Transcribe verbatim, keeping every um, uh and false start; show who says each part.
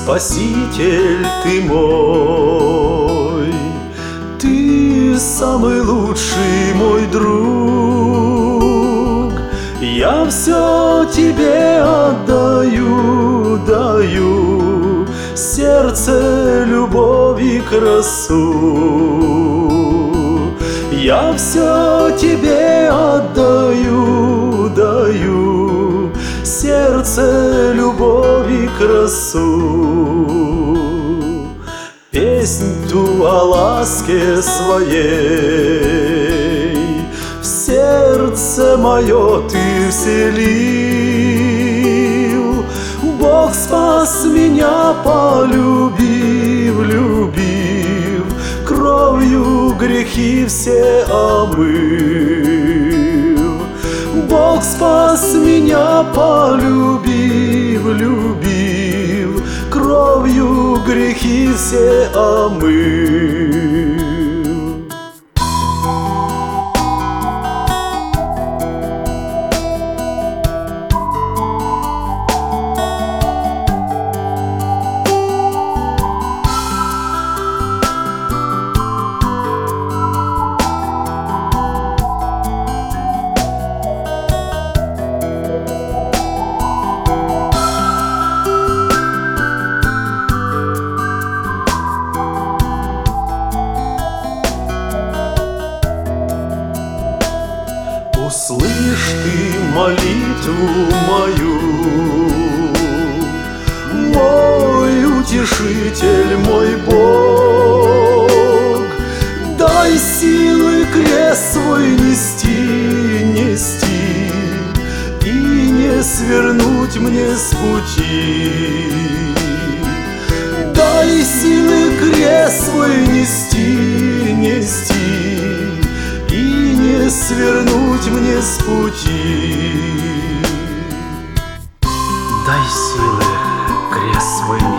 Speaker 1: Спаситель ты мой, ты самый лучший мой друг. Я все тебе отдаю, даю сердце, любовь и красу. Я все тебе отдаю, даю сердце, любовь и красу. Песнь ту о ласке своей в сердце мое ты вселил. Бог спас меня, полюбив, любив, кровью грехи все омыл. Бог спас меня, полюбив, любив, кровью грехи все омыл. Услышь ты молитву мою, мой утешитель, мой Бог. Дай силы крест свой нести, нести и не свернуть мне с пути. Дай силы крест свой нести, нести и не свернуть мне с пути.
Speaker 2: Дай силы крест свой